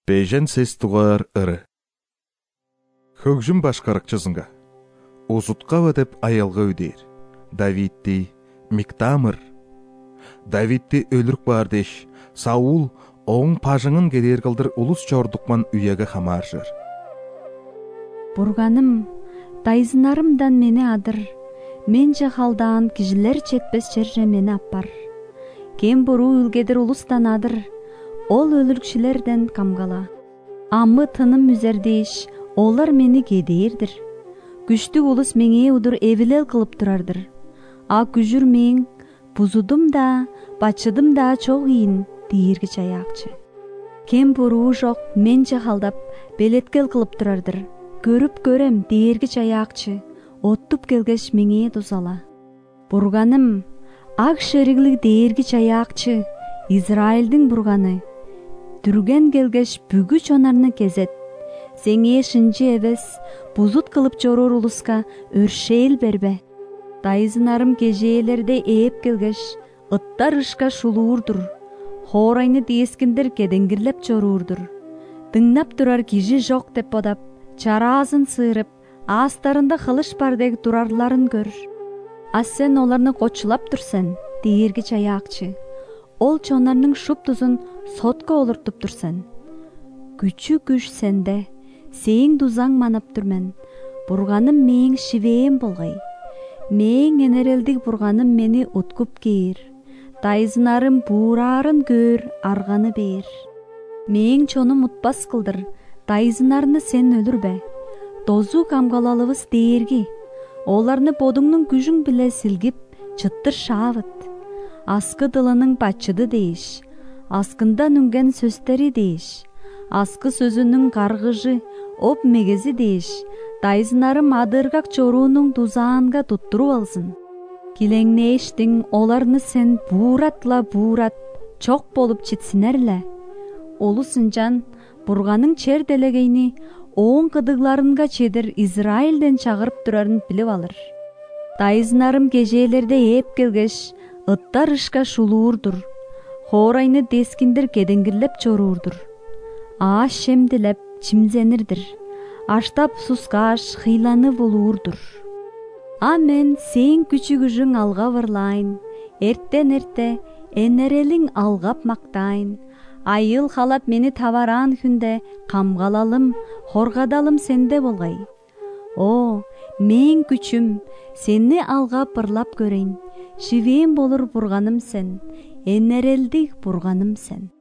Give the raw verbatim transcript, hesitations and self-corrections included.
Бейжен сес туғар ыры. Хөгжім башқарықчызынға. Озутқа өтіп аялға өдер. Давидти Миктамыр. Давидти өлірк бар деш. Саул оң пажыңын кедер қылдыр улус чордықман үйегі хамаржыр. Бурганым, дайзынарымдан мені адыр. Менче халдан кижілер четпес черже мені аппар. Кем буру үлгедір улустан адыр. Ол өліркшілерден камгала. Амы тыным мүзердейш, олар мені кедейірдір. Күшті улус меңе удур эвилел кылып турардыр. А күжүр мен бузудум да, бачыдым да чоқ ийин дейіргі чаяқчы. Кем буруу жоқ менче халдап белеткел кылып турардыр. Көріп көрем дейіргі чаяқчы, оттуп келгеш меңе дузала. Бурганым, ак шериглик дейіргі чаяқчы, Израилдин бурганы. Түрген келгеш бүгү чонарны кезет. Сеңе шынчы эвес, бузут кылып чорор улуска өршейл бербе. Дайзынарым кежеелерде ээп келгеш, ыттар ышка шулуурдур. Хоорайны дескиндер кеденгирлеп чоруурдур. Тыңнап турар кижи жок деп бодап, чараазын сыырып, астарында хылыш бардег турарларын көр. А сен оларны кочулап турсен, дейирги чаяакчы. Ол чонарның шуп тузун сотко олуртуп турсен. Күчү күш сенде, сең дузаң манап турмен. Бурганым мең шивеем болгай. Мең энерелдик бурганым мени уткуп кейир. Дайзынарым буурарын көр, арганы бер. Мең чонум утпас кылдыр, дайзынарны сен өлүрбе. Дозу камгалалыбыз дейирги. Оларны бодуңнун күжүң биле силгип, чыттыр шаавыт. Аскы дылының бачыды дейш, аскындан үнген сөстери дейш, аскы сөзінің қарғыжы, оп мегези дейш, дайзынарым адыргак чоруунун дузаанга туттуру алсын. Килеңнештің оларны сен бууратла буурат, чок болуп читсинерле. Олу сынжан, бурганын чер делегейни, оң кыдыгларынга чедир Израилден чагырып турарын билип алыр. Дайзынарым кежеелерде ээп келгеш, ыттар ышка шулуурдур. Хоорайны дескиндер кеденгирлеп чоруурдур. Ааш шемдилеп чимзенирдир. Аштап сускаш хыйланы болуурдур. А мен сен күчүгүжүң алга вырлайын. Эртен эрте энерелиң алгап мактайын. Айыл халап мени табаран күндө камгалалым, хоргадалым сенде болгай. О, мен күчүм, сени алгап ырлап көрейин. Шивеем болур бурганым сен, энерелдик бурганым сен.